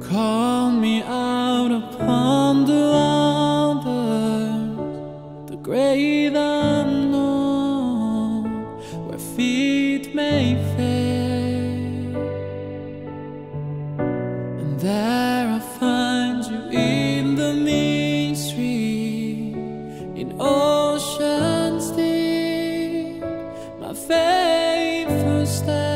call me out upon the waters, the great unknown, where feet may fail, and there I'll find you in the mystery, in oceans deep, my faithful step.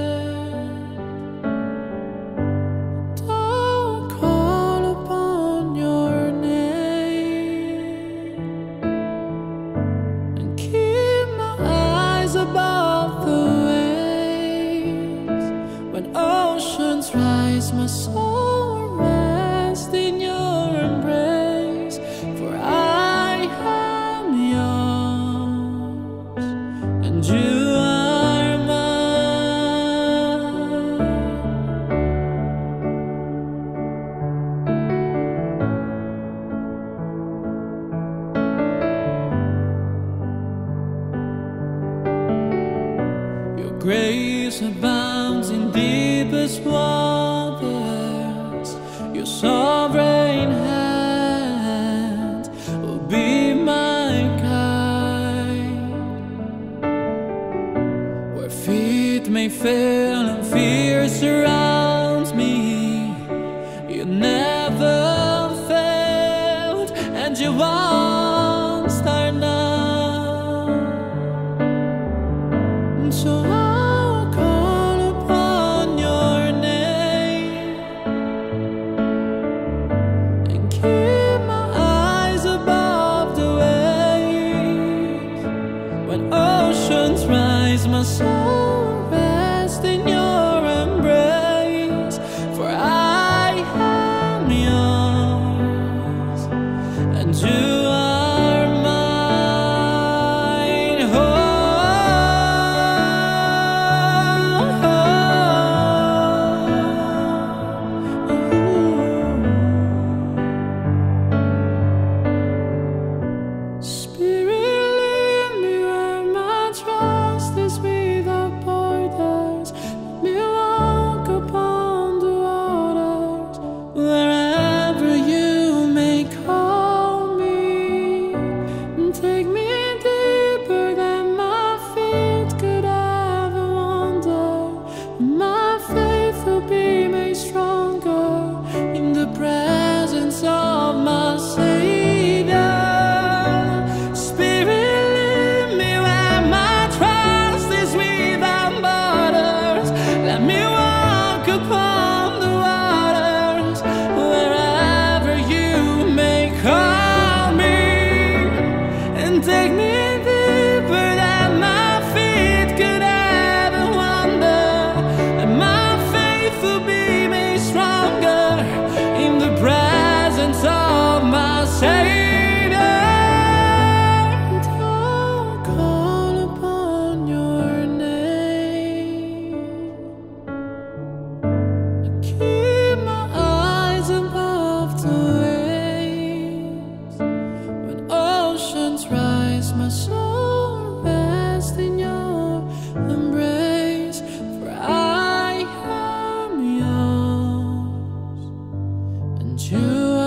Above the waves, when oceans rise, my soul will rest in your embrace. For I am yours, and you are mine. Grace abounds in deepest waters. Your sovereign hand will be my guide. Where feet may fail and fear surrounds me, you never failed, and you won't start now. And so oceans rise, my soul rests in your embrace. For I am yours, and you are mine. Oh, oh, oh. Spirit, without borders, let me walk upon the waters, wherever you may call me, and take me deeper than my feet could ever wander, and my faith will be made stronger in the presence of my Savior. Let me walk upon the waters, wherever you may call me, and take me deeper than my feet could ever wander, and my faith will be made stronger in the presence of my Savior. Rise, my soul rests in your embrace. For I am yours, and you